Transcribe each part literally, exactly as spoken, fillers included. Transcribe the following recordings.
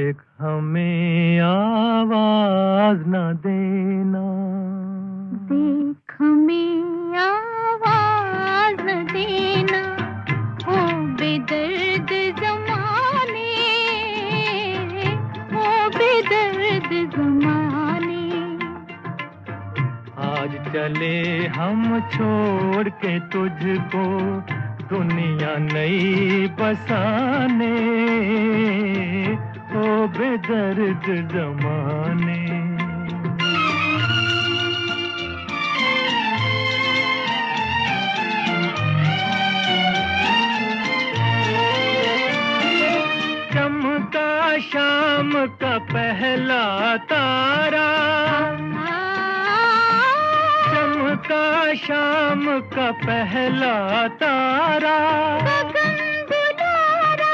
देख हमें आवाज न देना, देख हमें आवाज न देना, ओ बेदर्द ज़माने, ओ बेदर्द ज़माने। आज चले हम छोड़ के तुझको दुनिया नई बसाने, ओ बेदर्द ज़माने। चमका शाम का पहला तारा, चमका शाम का पहला तारा, गगन दुलारा,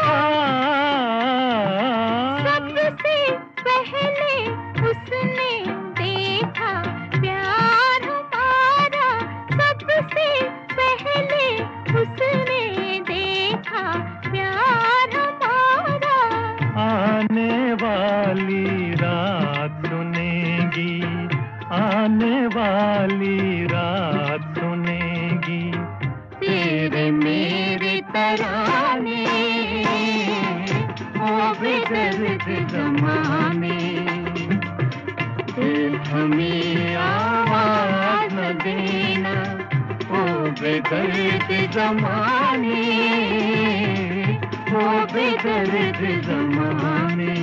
सबसे पहले उसने देखा प्यार हमारा, सबसे पहले उसने देखा प्यार हमारा। आने वाली रात सुनेगी, आने वाली रात सुनेगी तेरे मेरे तराने, ओ बेदर्द ज़माने। देख हमें आवाज न देना, ओ बेदर्द ज़माने, ओ बेदर्द ज़माने।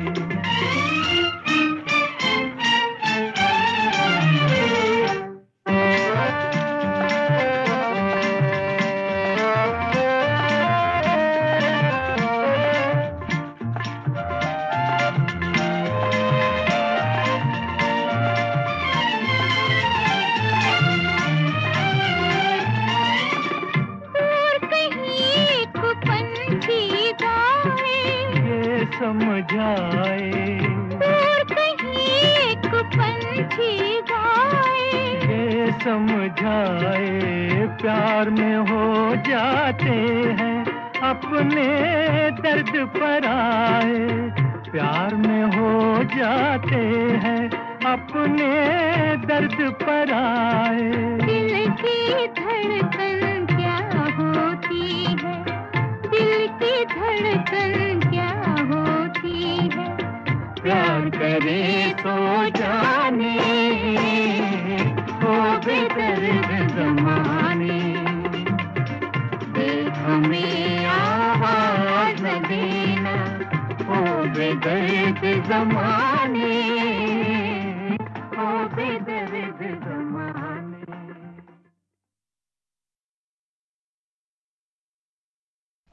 समझाए और कहीं एक पंछी गाए, ये समझाए प्यार में हो जाते हैं अपने दर्द पर आए, प्यार में हो जाते हैं अपने दर्द पर आए। दिल की धड़कन क्या होती है, दिल की धड़कन क्या होती है, प्यार करे तो जाने, ओ बेदर्द ज़माने। देख हमें आवाज न देना, ओ बेदर्द ज़माने।